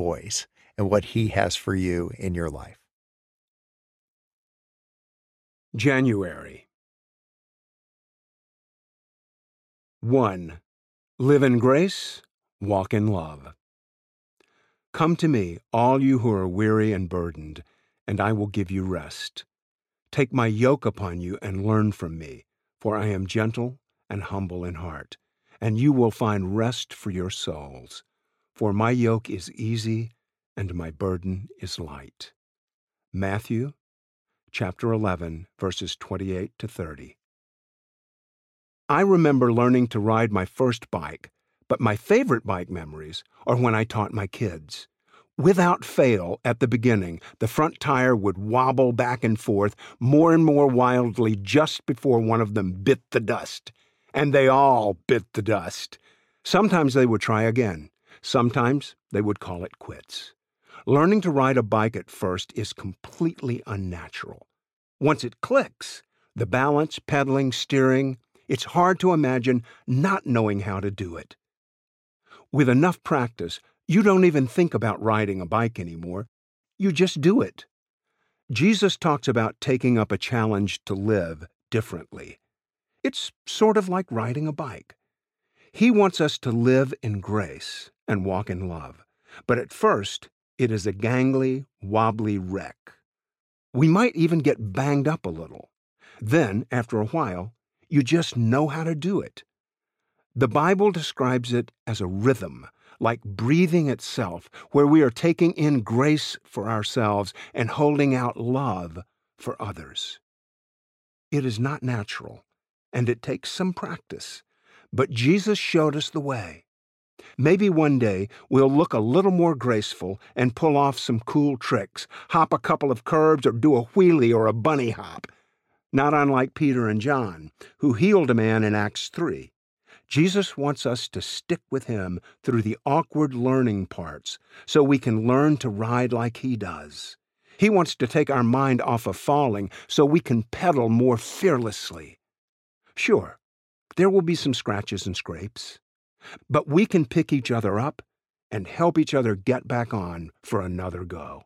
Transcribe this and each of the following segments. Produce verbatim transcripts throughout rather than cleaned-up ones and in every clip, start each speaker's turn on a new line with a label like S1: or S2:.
S1: voice and what He has for you in your life.
S2: January. one. Live in grace, walk in love. Come to me, all you who are weary and burdened, and I will give you rest. Take my yoke upon you and learn from me, for I am gentle and humble in heart, and you will find rest for your souls. For my yoke is easy and my burden is light. Matthew chapter eleven, verses twenty-eight to thirty. I remember learning to ride my first bike, but my favorite bike memories are when I taught my kids. Without fail, at the beginning, the front tire would wobble back and forth more and more wildly just before one of them bit the dust. And they all bit the dust. Sometimes they would try again. Sometimes they would call it quits. Learning to ride a bike at first is completely unnatural. Once it clicks, the balance, pedaling, steering, it's hard to imagine not knowing how to do it. With enough practice, you don't even think about riding a bike anymore. You just do it. Jesus talks about taking up a challenge to live differently. It's sort of like riding a bike. He wants us to live in grace and walk in love. But at first, it is a gangly, wobbly wreck. We might even get banged up a little. Then, after a while, you just know how to do it. The Bible describes it as a rhythm, like breathing itself, where we are taking in grace for ourselves and holding out love for others. It is not natural, and it takes some practice, but Jesus showed us the way. Maybe one day we'll look a little more graceful and pull off some cool tricks, hop a couple of curbs or do a wheelie or a bunny hop. Not unlike Peter and John, who healed a man in Acts three. Jesus wants us to stick with Him through the awkward learning parts so we can learn to ride like He does. He wants to take our mind off of falling so we can pedal more fearlessly. Sure, there will be some scratches and scrapes, but we can pick each other up and help each other get back on for another go.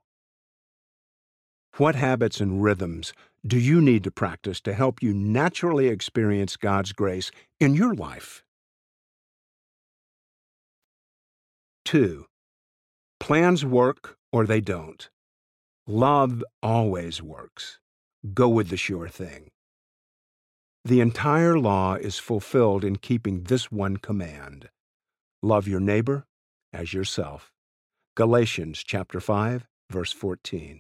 S2: What habits and rhythms do you need to practice to help you naturally experience God's grace in your life? Two. Plans work or they don't. Love always works. Go with the sure thing. The entire law is fulfilled in keeping this one command. Love your neighbor as yourself. Galatians chapter five, verse fourteen.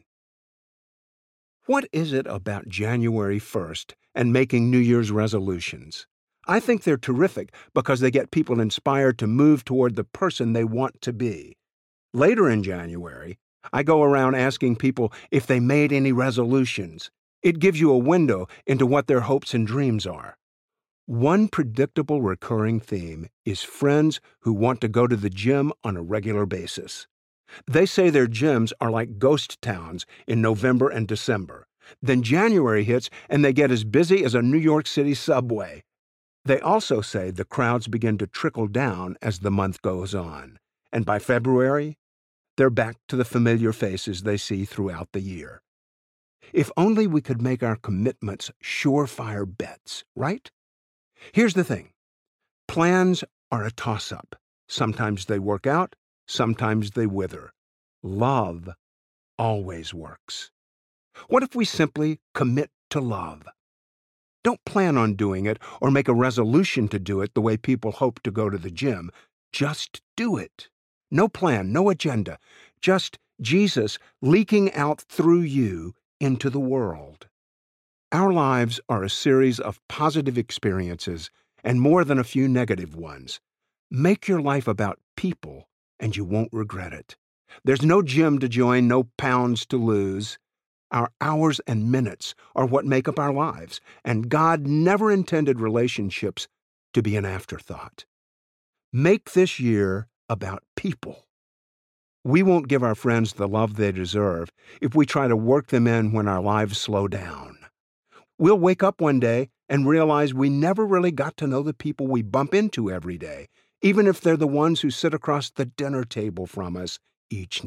S2: What is it about January first and making New Year's resolutions? I think they're terrific because they get people inspired to move toward the person they want to be. Later in January, I go around asking people if they made any resolutions. It gives you a window into what their hopes and dreams are. One predictable recurring theme is friends who want to go to the gym on a regular basis. They say their gyms are like ghost towns in November and December. Then January hits and they get as busy as a New York City subway. They also say the crowds begin to trickle down as the month goes on. And by February, they're back to the familiar faces they see throughout the year. If only we could make our commitments surefire bets, right? Here's the thing. Plans are a toss-up. Sometimes they work out, sometimes they wither. Love always works. What if we simply commit to love? Don't plan on doing it or make a resolution to do it the way people hope to go to the gym. Just do it. No plan, no agenda. Just Jesus leaking out through you into the world. Our lives are a series of positive experiences and more than a few negative ones. Make your life about people and you won't regret it. There's no gym to join, no pounds to lose. Our hours and minutes are what make up our lives, and God never intended relationships to be an afterthought. Make this year about people. We won't give our friends the love they deserve if we try to work them in when our lives slow down. We'll wake up one day and realize we never really got to know the people we bump into every day, even if they're the ones who sit across the dinner table from us each